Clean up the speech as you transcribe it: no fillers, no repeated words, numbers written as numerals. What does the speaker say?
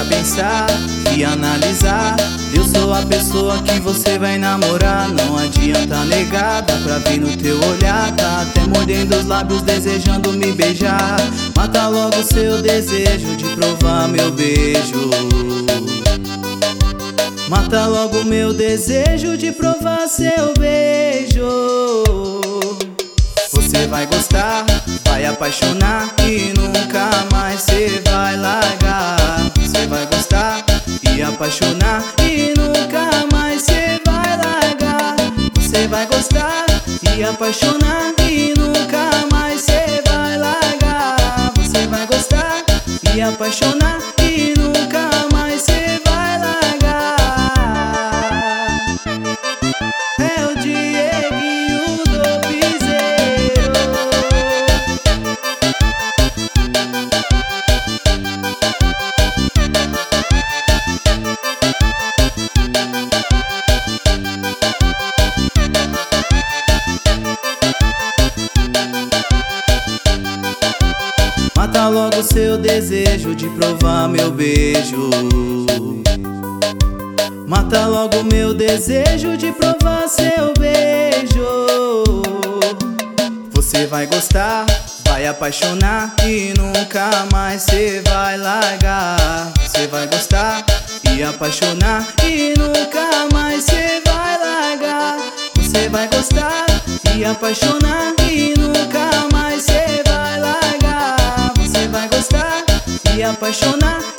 pra pensar e analisar. Eu sou a pessoa que você vai namorar. Não adianta negar, dá pra ver no teu olhar. Tá até mordendo os lábios desejando me beijar. Mata logo seu desejo de provar meu beijo. Mata logo meu desejo de provar seu beijo. Você vai gostar, vai apaixonar e nunca mais cê vai largar. Você vai gostar e apaixonar e nunca mais cê vai largar. Você vai gostar e apaixonar e nunca mais cê vai largar. Você vai gostar e apaixonar e nunca mais cê vai largar. É o Dieguinho do Piseiro. Mata logo seu desejo de provar meu beijo. Mata logo meu desejo de provar seu beijo. Você vai gostar, vai apaixonar e nunca mais cê vai largar. Você vai gostar e apaixonar e nunca mais cê vai largar. Você vai gostar e apaixonar e nunca mais cê vai largar. Você vai gostar e apaixonar